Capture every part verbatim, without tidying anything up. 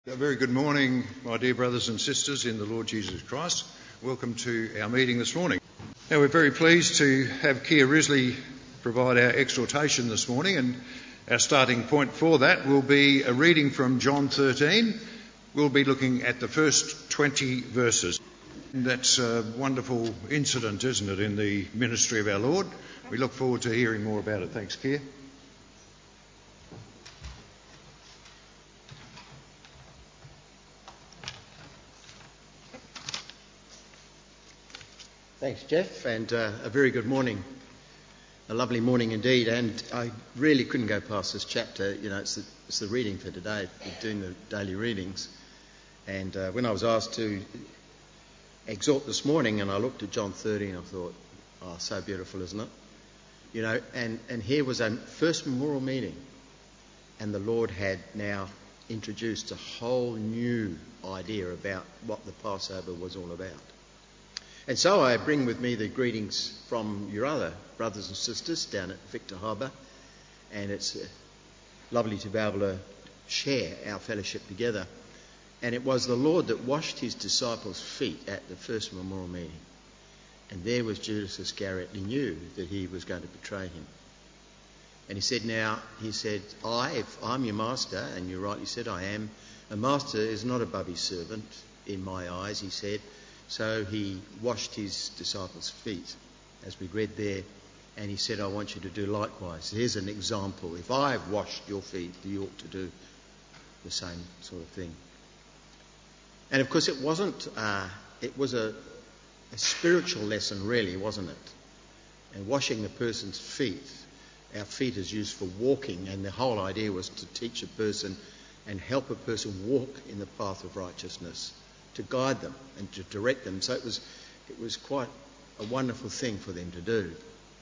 A very good morning, my dear brothers and sisters in the Lord Jesus Christ. Welcome to our meeting this morning. Now, we're very pleased to have Keir Risley provide our exhortation this morning, and our starting point for that will be a reading from John thirteen. We'll be looking at the first twenty verses. And that's a wonderful incident, isn't it, in the ministry of our Lord. We look forward to hearing more about it. Thanks, Keir. Thanks, Jeff, and uh, a very good morning. A lovely morning indeed, and I really couldn't go past this chapter. You know, it's the, it's the reading for today. We're doing the daily readings. And uh, when I was asked to exhort this morning and I looked at John thirteen, I thought, oh, so beautiful, isn't it? You know, and, and here was a first memorial meeting, and the Lord had now introduced a whole new idea about what the Passover was all about. And so I bring with me the greetings from your other brothers and sisters down at Victor Harbour, and it's uh, lovely to be able to share our fellowship together. And it was the Lord that washed his disciples' feet at the first memorial meeting. And there was Judas Iscariot. He knew that he was going to betray him. And he said, now, he said, I, if I'm your master, and you rightly said I am, a master is not above his servant in my eyes, he said. So he washed his disciples' feet, as we read there, and he said, I want you to do likewise. Here's an example. If I've washed your feet, you ought to do the same sort of thing. And of course it wasn't, uh, it was a, a spiritual lesson really, wasn't it? And washing a person's feet, our feet is used for walking, and the whole idea was to teach a person and help a person walk in the path of righteousness, to guide them and to direct them. So it was it was quite a wonderful thing for them to do.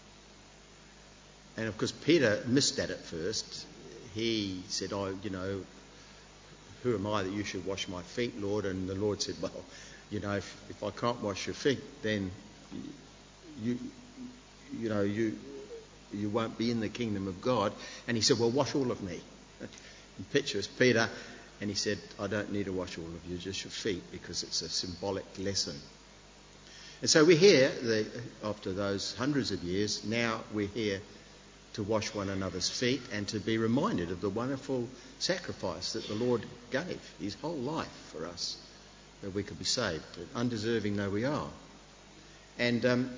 And of course Peter missed that at first. He said, oh, you know, who am I that you should wash my feet, Lord? And the Lord said, well, you know, if, if I can't wash your feet, then you you know, you you won't be in the kingdom of God. And he said, well, wash all of me. And picture us Peter. And he said, I don't need to wash all of you, just your feet, because it's a symbolic lesson. And so we're here, the, after those hundreds of years, now we're here to wash one another's feet and to be reminded of the wonderful sacrifice that the Lord gave, his whole life for us, that we could be saved, undeserving though we are. And um,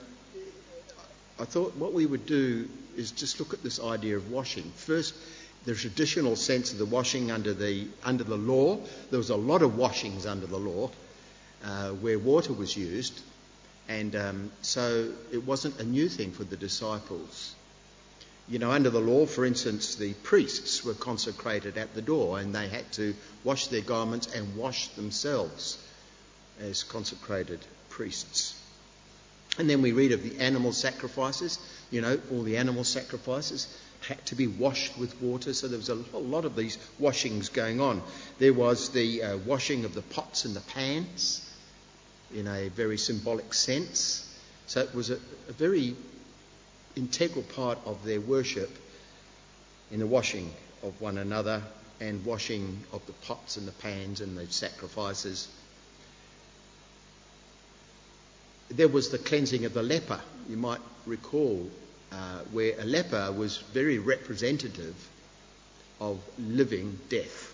I thought what we would do is just look at this idea of washing. First, the traditional sense of the washing under the under the law. There was a lot of washings under the law uh, where water was used, and um, so it wasn't a new thing for the disciples. You know, under the law, for instance, the priests were consecrated at the door, and they had to wash their garments and wash themselves as consecrated priests. And then we read of the animal sacrifices. You know, all the animal sacrifices had to be washed with water, so there was a whole lot of these washings going on. There was the uh, washing of the pots and the pans in a very symbolic sense. So it was a, a very integral part of their worship in the washing of one another and washing of the pots and the pans and the sacrifices. There was the cleansing of the leper. You might recall Uh, where a leper was very representative of living death.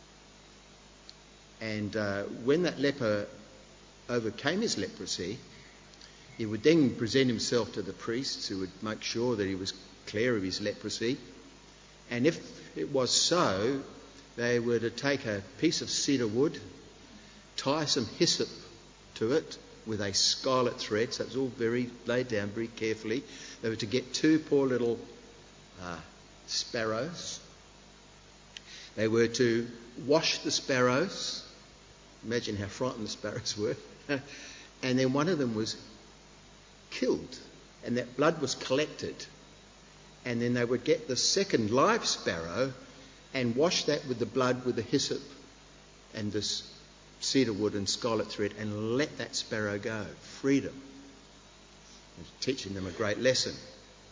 And uh, when that leper overcame his leprosy, he would then present himself to the priests, who would make sure that he was clear of his leprosy. And if it was so, they were to take a piece of cedar wood, tie some hyssop to it with a scarlet thread, so it was all very laid down very carefully. They were to get two poor little uh, sparrows. They were to wash the sparrows. Imagine how frightened the sparrows were. And then one of them was killed, and that blood was collected. And then they would get the second live sparrow and wash that with the blood with the hyssop and this cedar wood and scarlet thread, and let that sparrow go. Freedom. Teaching them a great lesson.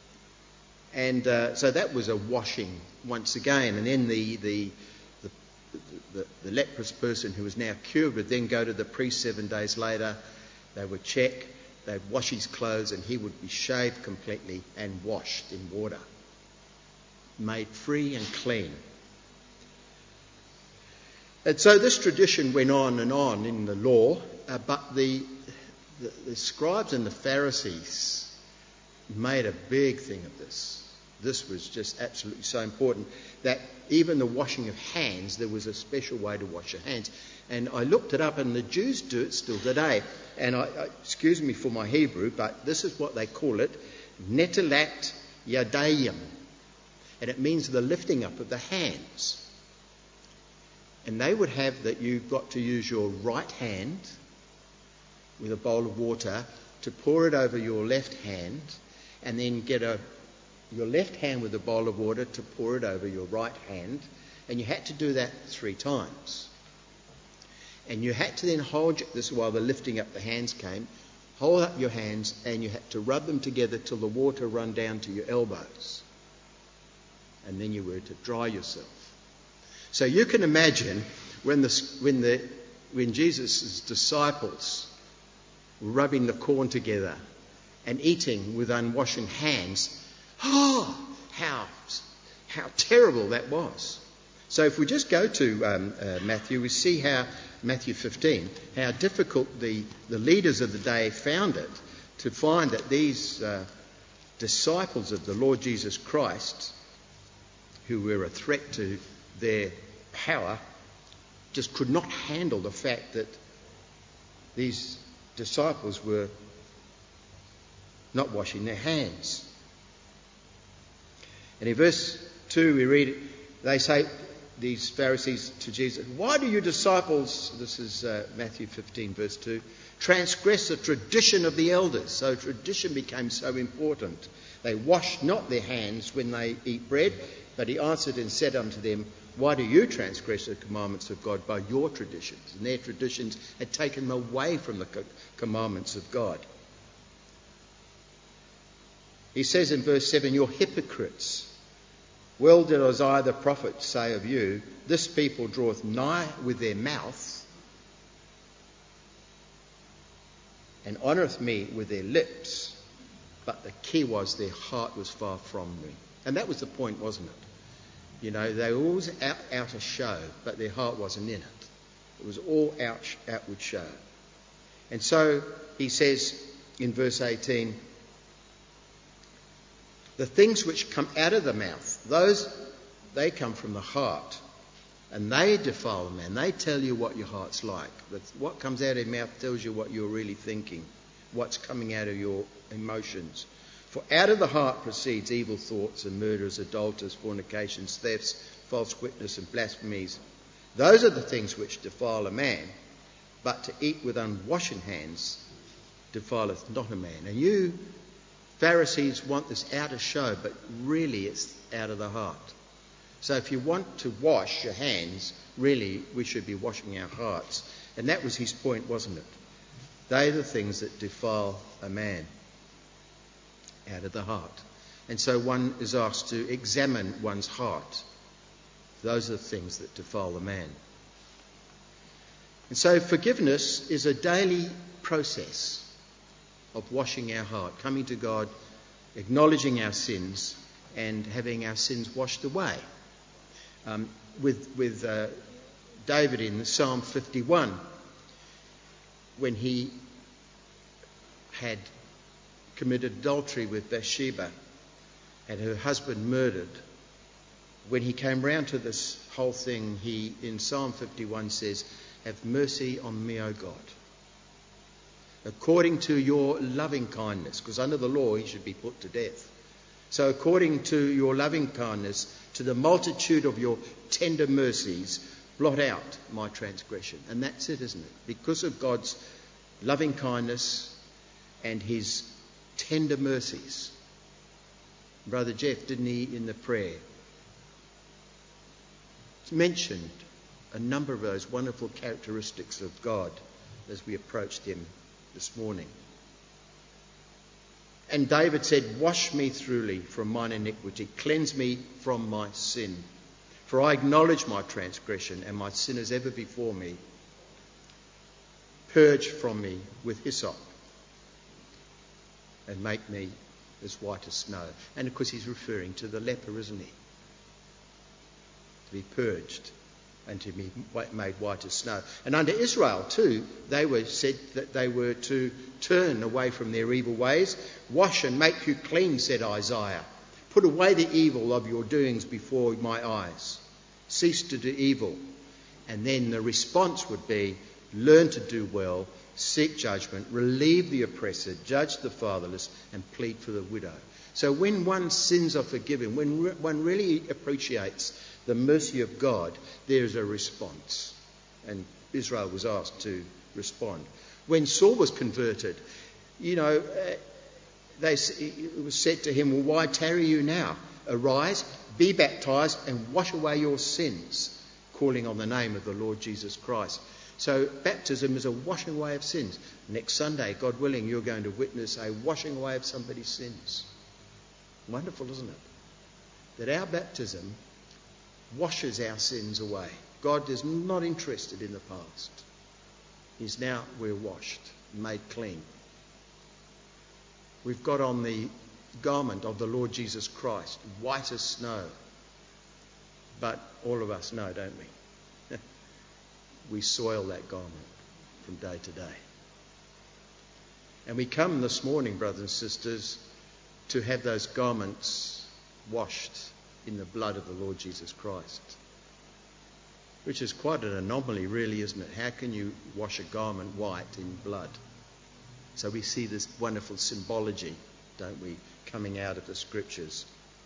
And uh, so that was a washing once again. And then the, the, the, the, the, the leprous person who was now cured would then go to the priest seven days later. They would check, they'd wash his clothes, and he would be shaved completely and washed in water, made free and clean. And so this tradition went on and on in the law, uh, but the, the, the scribes and the Pharisees made a big thing of this. This was just absolutely so important that even the washing of hands, there was a special way to wash your hands. And I looked it up, and the Jews do it still today. And I, I, excuse me for my Hebrew, but this is what they call it, netilat yadayim. And it means the lifting up of the hands. And they would have that you've got to use your right hand with a bowl of water to pour it over your left hand, and then get a your left hand with a bowl of water to pour it over your right hand. And you had to do that three times. And you had to then hold, this while the lifting up the hands came, hold up your hands, and you had to rub them together till the water run down to your elbows. And then you were to dry yourself. So you can imagine when the when the when Jesus' disciples were rubbing the corn together and eating with unwashed hands, oh, how how terrible that was. So if we just go to um, uh, Matthew, we see how Matthew fifteen, how difficult the, the leaders of the day found it to find that these uh, disciples of the Lord Jesus Christ, who were a threat to their power, just could not handle the fact that these disciples were not washing their hands. And in verse two we read, they say, these Pharisees to Jesus, why do your disciples, this is uh, Matthew fifteen verse two, transgress the tradition of the elders? So tradition became so important. They washed not their hands when they eat bread, but he answered and said unto them, why do you transgress the commandments of God by your traditions? And their traditions had taken them away from the commandments of God. He says in verse seven, you're hypocrites. Well did Isaiah the prophet say of you, this people draweth nigh with their mouth and honoureth me with their lips, but the key was their heart was far from me. And that was the point, wasn't it? You know, they were always out, out of show, but their heart wasn't in it. It was all out, outward show. And so he says in verse eighteen, the things which come out of the mouth, those, they come from the heart, and they defile the man. They tell you what your heart's like. But what comes out of your mouth tells you what you're really thinking, what's coming out of your emotions. For out of the heart proceeds evil thoughts and murders, adulterers, fornications, thefts, false witness and blasphemies. Those are the things which defile a man, but to eat with unwashen hands defileth not a man. And you Pharisees want this out of show, but really it's out of the heart. So if you want to wash your hands, really we should be washing our hearts. And that was his point, wasn't it? They are the things that defile a man, out of the heart. And so one is asked to examine one's heart. Those are the things that defile the man. And so forgiveness is a daily process of washing our heart, coming to God, acknowledging our sins and having our sins washed away. Um, with with uh, David in Psalm fifty-one, when he had committed adultery with Bathsheba and her husband murdered, when he came round to this whole thing, he in Psalm fifty-one says, have mercy on me, O God, according to your loving kindness, because under the law he should be put to death. So according to your loving kindness, to the multitude of your tender mercies, blot out my transgression. And that's it, isn't it? Because of God's loving kindness and his tender mercies. Brother Jeff, didn't he, in the prayer, mentioned a number of those wonderful characteristics of God as we approached him this morning. And David said, wash me thoroughly from mine iniquity, cleanse me from my sin. For I acknowledge my transgression, and my sin is ever before me. Purge from me with hyssop, and make me as white as snow. And of course he's referring to the leper, isn't he? To be purged and to be made white as snow. And under Israel too, they were said that they were to turn away from their evil ways. Wash and make you clean, said Isaiah. Put away the evil of your doings before my eyes. Cease to do evil. And then the response would be, learn to do well, seek judgment, relieve the oppressor, judge the fatherless, and plead for the widow. So when one's sins are forgiven, when re- one really appreciates the mercy of God, there is a response. And Israel was asked to respond. When Saul was converted, you know, uh, they, it was said to him, well, why tarry you now? Arise, be baptized, and wash away your sins, calling on the name of the Lord Jesus Christ. So baptism is a washing away of sins. Next Sunday, God willing, you're going to witness a washing away of somebody's sins. Wonderful, isn't it? That our baptism washes our sins away. God is not interested in the past. He's now, we're washed, made clean. We've got on the garment of the Lord Jesus Christ, white as snow. But all of us know, don't we? We soil that garment from day to day. And we come this morning, brothers and sisters, to have those garments washed in the blood of the Lord Jesus Christ. Which is quite an anomaly, really, isn't it? How can you wash a garment white in blood? So we see this wonderful symbology, don't we, coming out of the scriptures.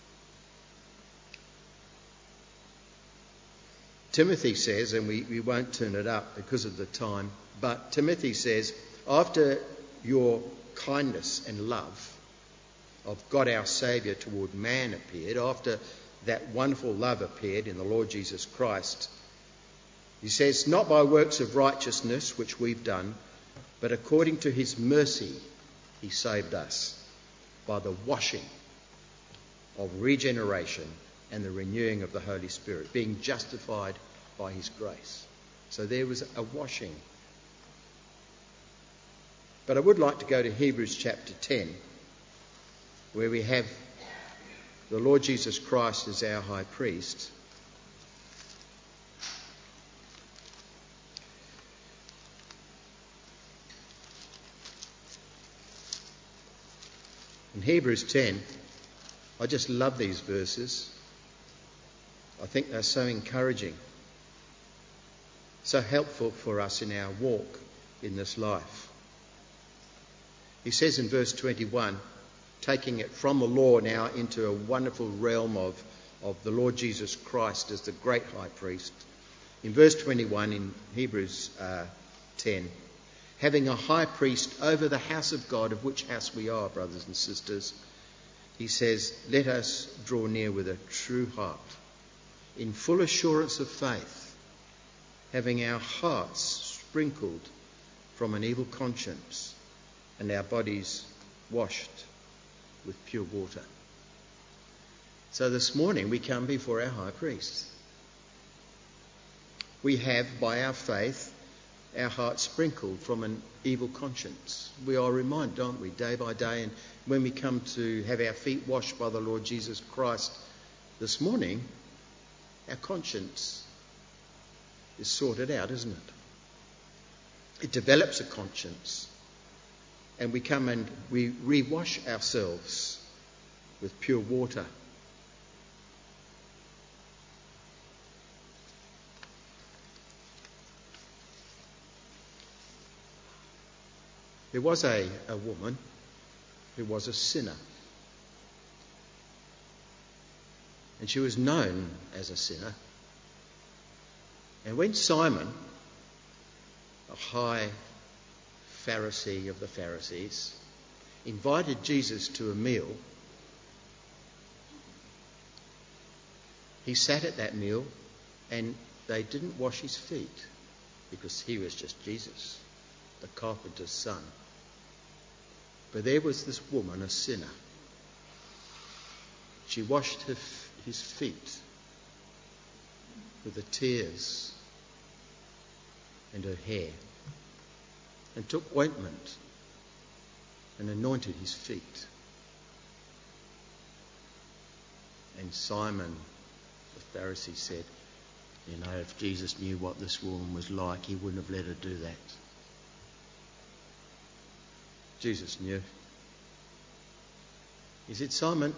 Timothy says, and we, we won't turn it up because of the time, but Timothy says, after your kindness and love of God our Saviour toward man appeared, after that wonderful love appeared in the Lord Jesus Christ, he says, not by works of righteousness which we've done, but according to his mercy he saved us by the washing of regeneration and the renewing of the Holy Spirit, being justified by his grace. So there was a washing. But I would like to go to Hebrews chapter ten, where we have the Lord Jesus Christ as our high priest. In Hebrews ten, I just love these verses. I think they're so encouraging, so helpful for us in our walk in this life. He says in verse twenty-one, taking it from the law now into a wonderful realm of, of the Lord Jesus Christ as the great high priest. In verse twenty-one in Hebrews uh, ten, having a high priest over the house of God, of which house we are, brothers and sisters, he says, let us draw near with a true heart, in full assurance of faith, having our hearts sprinkled from an evil conscience and our bodies washed with pure water. So this morning we come before our high priest. We have, by our faith, our hearts sprinkled from an evil conscience. We are reminded, aren't we, day by day, and when we come to have our feet washed by the Lord Jesus Christ this morning, our conscience is sorted out, isn't it? It develops a conscience, and we come and we re-wash ourselves with pure water. There was a, a woman who was a sinner. And she was known as a sinner. And when Simon, a high Pharisee of the Pharisees, invited Jesus to a meal, he sat at that meal and they didn't wash his feet because he was just Jesus, the carpenter's son. But there was this woman, a sinner. She washed her, his feet with the tears and her hair, and took ointment and anointed his feet. And Simon the Pharisee said, you know, if Jesus knew what this woman was like, he wouldn't have let her do that. Jesus knew. He said, Simon,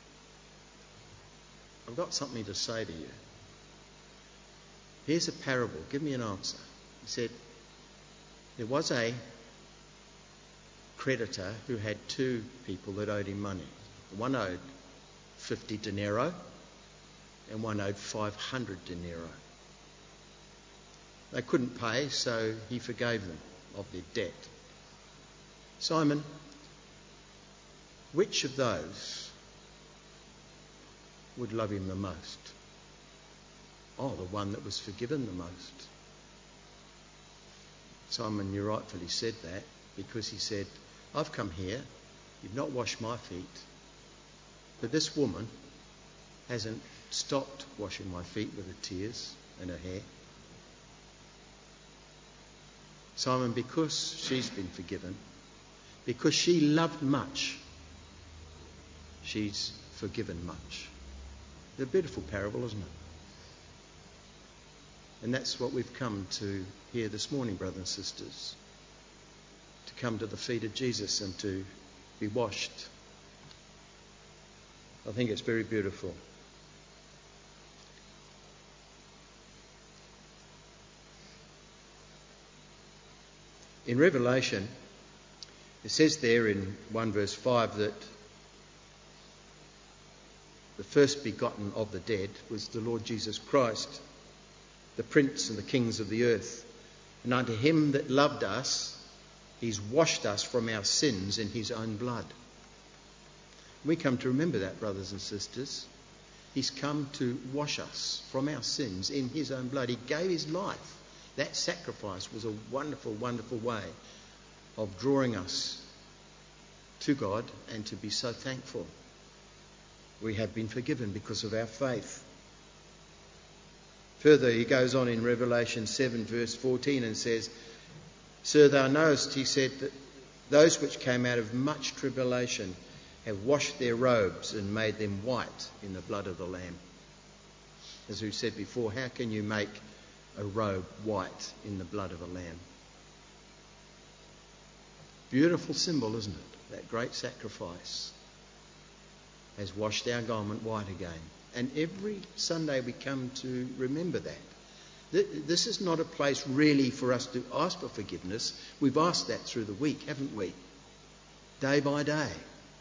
I've got something to say to you. Here's a parable. Give me an answer. He said, there was a creditor who had two people that owed him money. One owed fifty denarii and one owed five hundred denarii. They couldn't pay, so he forgave them of their debt. Simon, which of those would love him the most? Oh, the one that was forgiven the most. Simon, you rightfully said that, because he said, I've come here, you've not washed my feet, but this woman hasn't stopped washing my feet with her tears and her hair. Simon, because she's been forgiven, because she loved much, she's forgiven much. It's a beautiful parable, isn't it? And that's what we've come to hear this morning, brothers and sisters. To come to the feet of Jesus and to be washed. I think it's very beautiful. In Revelation, it says there in one verse five that the first begotten of the dead was the Lord Jesus Christ, the Prince and the Kings of the earth. And unto him that loved us, he's washed us from our sins in his own blood. We come to remember that, brothers and sisters. He's come to wash us from our sins in his own blood. He gave his life. That sacrifice was a wonderful, wonderful way of drawing us to God and to be so thankful. We have been forgiven because of our faith. Further, he goes on in Revelation seven verse fourteen and says, Sir, thou knowest, he said, that those which came out of much tribulation have washed their robes and made them white in the blood of the Lamb. As we said before, how can you make a robe white in the blood of a lamb? Beautiful symbol, isn't it? That great sacrifice has washed our garment white again. And every Sunday we come to remember that. This is not a place really for us to ask for forgiveness. We've asked that through the week, haven't we? Day by day.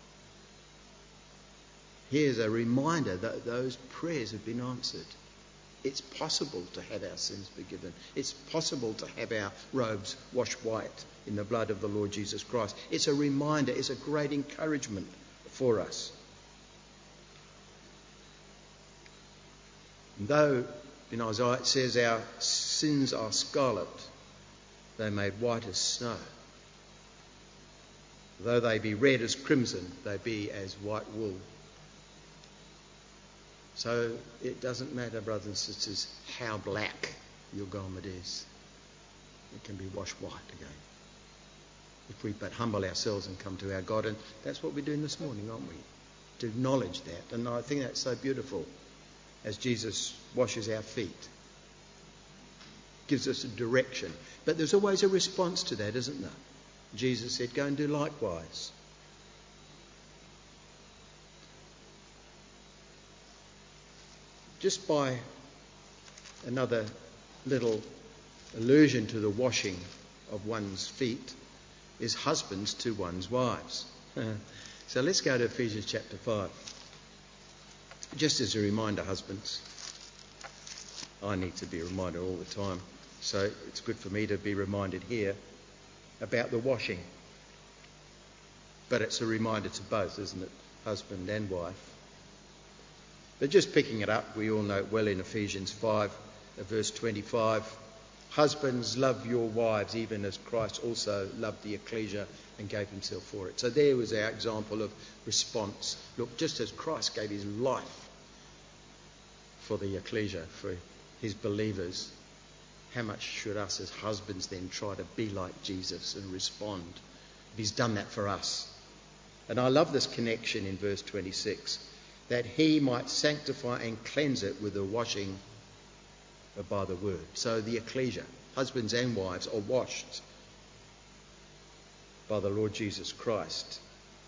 Here's a reminder that those prayers have been answered. It's possible to have our sins forgiven. It's possible to have our robes washed white in the blood of the Lord Jesus Christ. It's a reminder, it's a great encouragement for us. And though in Isaiah it says our sins are scarlet, they're made white as snow. Though they be red as crimson, they be as white wool. So it doesn't matter, brothers and sisters, how black your garment is. It can be washed white again. If we but humble ourselves and come to our God. And that's what we're doing this morning, aren't we? To acknowledge that. And I think that's so beautiful as Jesus washes our feet. Gives us a direction. But there's always a response to that, isn't there? Jesus said, go and do likewise. Just by another little allusion to the washing of one's feet is husbands to one's wives. So let's go to Ephesians chapter five. Just as a reminder, husbands, I need to be reminded all the time, so it's good for me to be reminded here about the washing. But it's a reminder to both, isn't it? Husband and wife. But just picking it up, we all know it well in Ephesians five, verse twenty-five. Husbands, love your wives, even as Christ also loved the ecclesia and gave himself for it. So there was our example of response. Look, just as Christ gave his life for the ecclesia, for his believers, how much should us as husbands then try to be like Jesus and respond if he's done that for us? And I love this connection in verse twenty-six, that he might sanctify and cleanse it with the washing by the word. So the ecclesia, husbands and wives, are washed by the Lord Jesus Christ,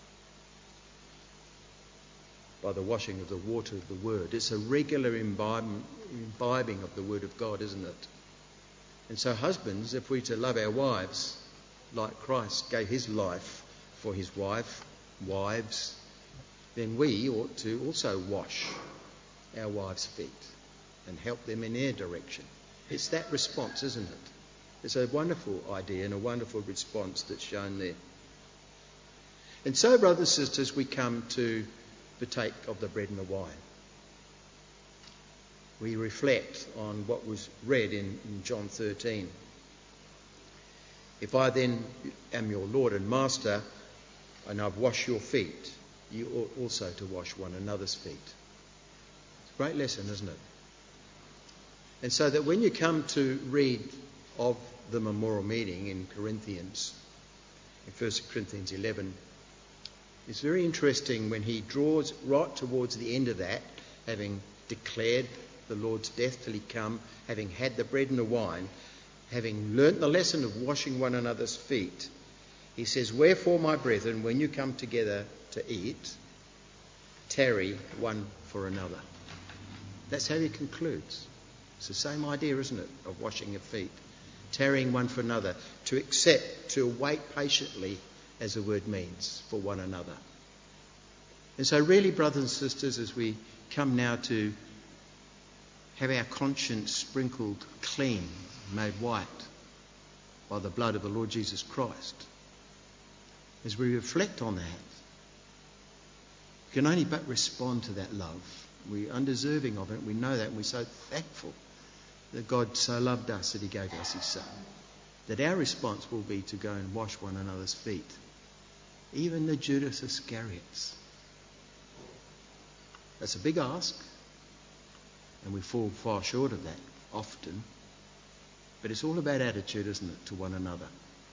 by the washing of the water of the word. It's a regular imbibing, imbibing of the word of God, isn't it? And so husbands, if we're to love our wives like Christ gave his life for his wife, wives, then we ought to also wash our wives' feet and help them in their direction. It's that response, isn't it? It's a wonderful idea and a wonderful response that's shown there. And so, brothers and sisters, we come to partake of the bread and the wine. We reflect on what was read in, in John thirteen. If I then am your Lord and Master, and I've washed your feet, you ought also to wash one another's feet. It's a great lesson, isn't it? And so that when you come to read of the memorial meeting in Corinthians, in First Corinthians eleven, it's very interesting when he draws right towards the end of that, having declared the Lord's death till he come, having had the bread and the wine, having learnt the lesson of washing one another's feet, he says, wherefore, my brethren, when you come together to eat, tarry one for another. That's how he concludes. It's the same idea, isn't it, of washing your feet. Tarrying one for another, to accept, to wait patiently, as the word means, for one another. And so really, brothers and sisters, as we come now to have our conscience sprinkled clean, made white by the blood of the Lord Jesus Christ, as we reflect on that, we can only but respond to that love. We're undeserving of it. We know that, and we're so thankful that God so loved us that he gave us his Son. That our response will be to go and wash one another's feet. Even the Judas Iscariots. That's a big ask, and we fall far short of that often. But it's all about attitude, isn't it, to one another.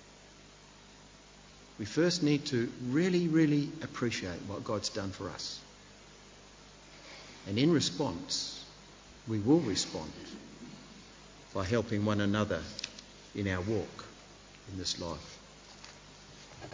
We first need to really, really appreciate what God's done for us. And in response, we will respond by helping one another in our walk in this life.